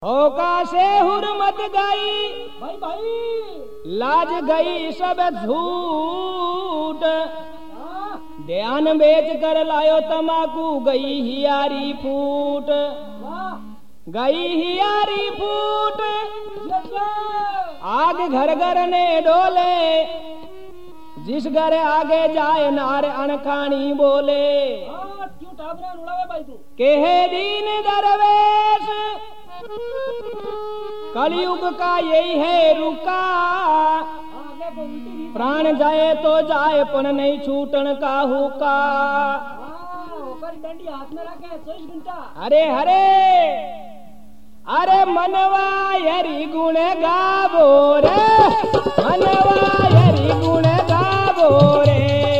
होका से हुरमत गई भाई भाई लाज गई सब झूठ। ध्यान बेच कर लायो तमाकू गई हियारी फूट। गई हियारी फूट आग घर घर ने डोले। जिस घर आगे जाए नार अनखानी बोले। केहे दीन दरवेश कलयुग का यही है रुका। प्राण जाए तो जाए पण नहीं छूटन का हुका। अरे हरे अरे मनवा यरी गुण गावो रे। मनवा यरी गुण गावो रे।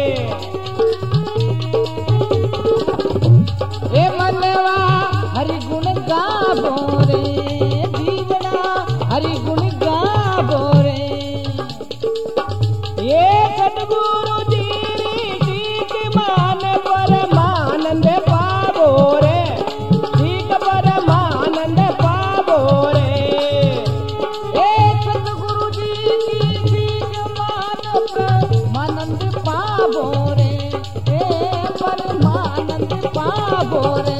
ए मनवा हरि गुण गावो रे। जीवना हरि गुण गावो रे। ये सतगुरु जी ठीक मान परमानंद पावो रे। ठीक परमानंद पावो रे। ए सतगुरु जी ठीक मान परमानंद पावो रे। ए परमानंद पावो रे।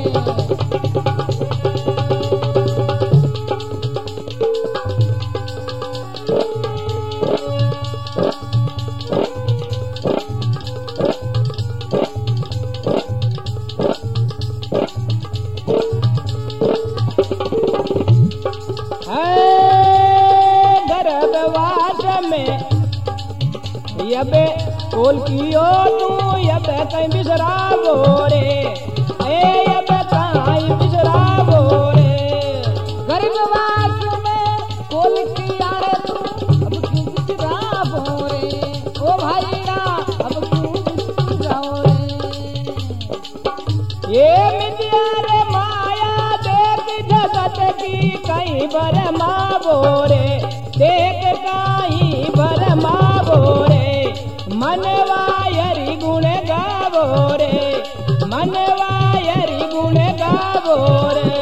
गर्भवास में यबे कोल कियो तू यबे कहीं बिसरावो रे। ए यबे कहीं बिसरावो रे। गर्भवास में कोल किया रे तू अब क्यों बिसरावो रे। ओ भाईरा अब क्यों बिसरावो रे। ये मिथ्या रे माया देख जगत की कहीं बरमावो रे। देख कहीं बरमावो रे। मनवा यरी गुण गावो रे। मनवा यरी गुण गावो रे।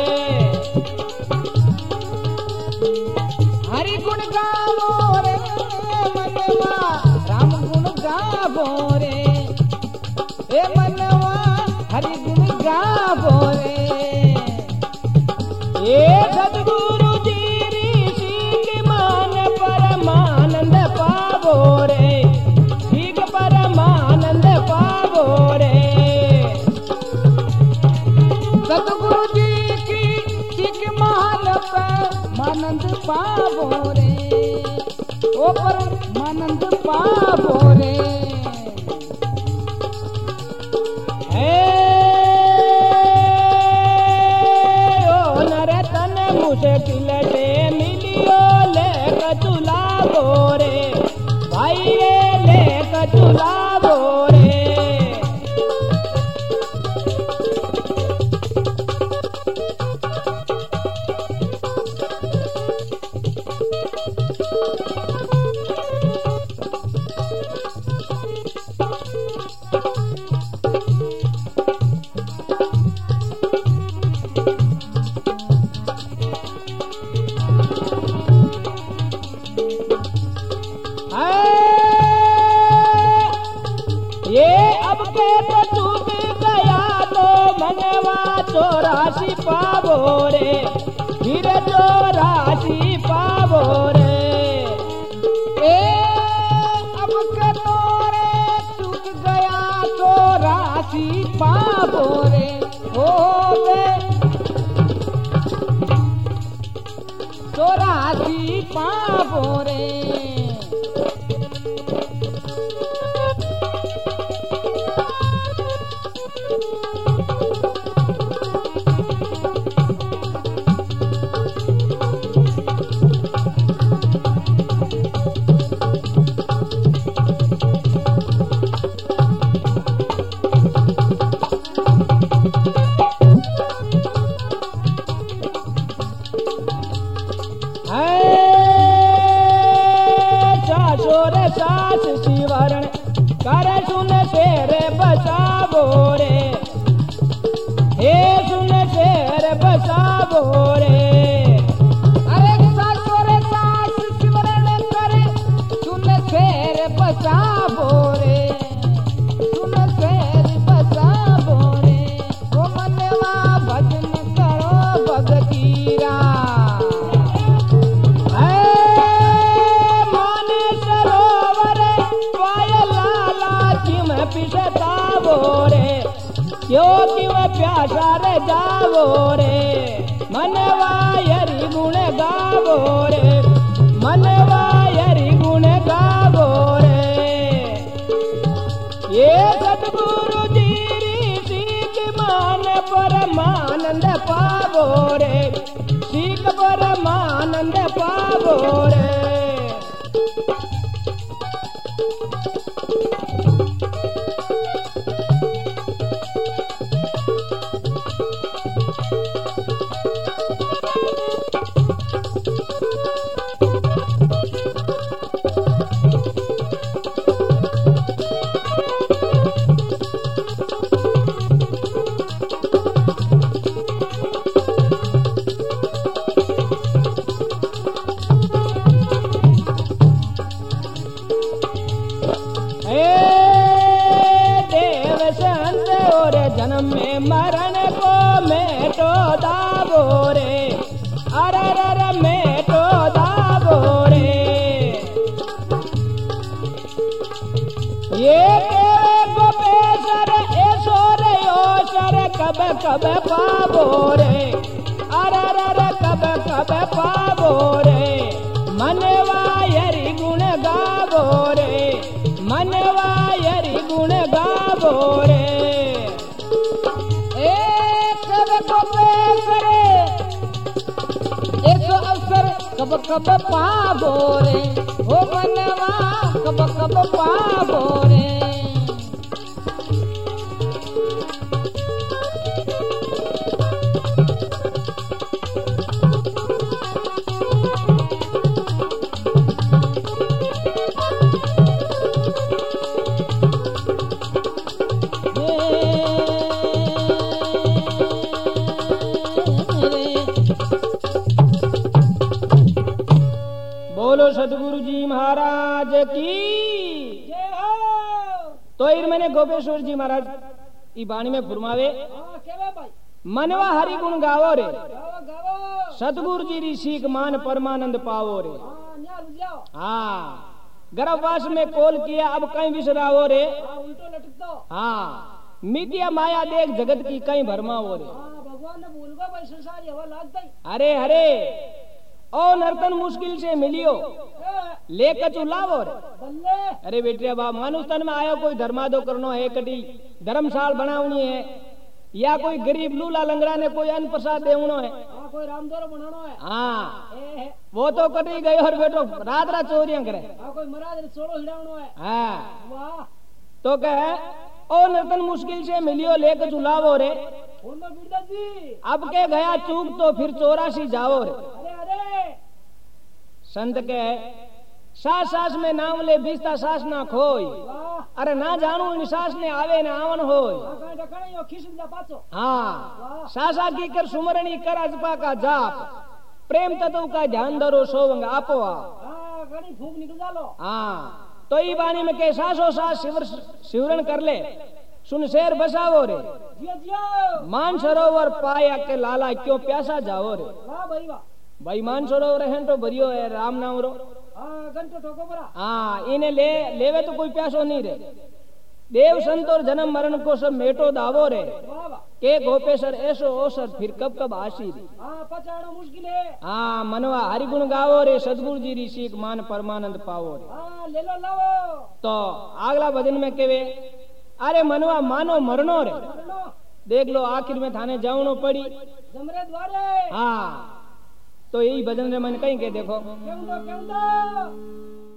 हरि गुण गावो रे। मनवा राम गुण गावो रे। ए मनवा हरि गुण गावो रे। ये सतगुरु जी ऋषि मान परमानंद पावो रे। ठीक परमानंद पावो रे। सतगुरु जी की ठीक मान परमानंद पावो रे। ओ परमानंद पावो रे। मुश्किल से मिलियो लेक चुलावो रे। भाई रे लेक चुलावो रे। ये अब के तो चूक गया तो मनवा 84 पावो रे। फिर 84 पावो रे। ए अब के तोरे चूक गया तो राशि पावो रे। ओ बे तो राशि पावो रे। सास शिवरण कर सुन शेर बचावो रे। हे सुन शेर बचावो रे। गावो रे मनवा हरि गुण गावो रे मनवा हरि गुण गावो रे ये सतगुरु जी सीख मान परमानंद पावो रे सीख परमानंद पावो रे जन्म में मरण को मेटो दावो रे अरे मेटो दावो रे ये गोपेश्वर ऐश्वर योशर कब कब पावो रे अरे कब कब पावो रे मनवा हरि गुण गावो रे मनवा हरि गुण गावो रे कब कब पावो रे हो मनवा कब कब पावो रे बोलो सतगुरु जी महाराज की जय हो। तो इन मैंने गोपेश्वर जी महाराज ई बाणी में फुरमावे मनवा हरि गुण गावो रे सतगुरु जी री सीख मान परमानंद पावो रे हाँ गर्भवास में कोल किया अब कहीं विसरावो रे उल्टो लटकतो हाँ मितिया माया देख जगत की कहीं भरमावो रे भगवान ने बोलगा भाई संसार हवा लागता अरे हरे ओ नर्तन मुश्किल से मिलियो लेकर चुलावो रे अरे बेटिया बाप मानुष तन में आयो कोई धर्मादो करनो है कटी धर्मशाल बनावनी है या कोई गरीब लूला लंगड़ा ने कोई अन्न प्रसाद देवनो है कोई रामदोरो बनानो है हाँ वो तो कटी गए और बेटो रात रात चोरियां करे कोई महाराज सोलो हिड़ावनो है हाँ वाह तो कहे ओ नर्तन मुश्किल से मिलियो लेकर चुलावो रे अब के गया चूक तो फिर 84 जाओ रे संत के सास सास में नाम ले बीसता सास ना खोई अरे ना जानू इन सास ने आवे ना आवन होय हाँ सासा की कर सुमरणी कर अजपा का जाप प्रेम तत्व का ध्यान धरो सोवंग आपो फूक निकल जालो हाँ तो ई बानी में के सासो सास शिवरण कर ले सुन शेर बसावो रे मान सरोवर पाया के लाला क्यों प्यासा जाओ रे भाई मान सरोवर है तो भरियो है राम नाम रो घंटो ठोको बरा हाँ इन्हें लेवे तो कोई प्यासो नहीं रे देव संत और जन्म मरण को सब मेटो दावो रे के गोपेश्वर ऐसो ओसर फिर कब कब आशी पचाड़ो मुश्किल है हाँ मनवा हरि गुण गावो रे सदगुरु जी री सीख मान परमानंद पावो रे ले लो लाओ तो अगला भजन में केवे अरे मनवा मानो मरनो रे देख लो आखिर में थाने जाऊनो पड़ी जमरे द्वारे हाँ तो यही भजन रे मन कहीं के देखो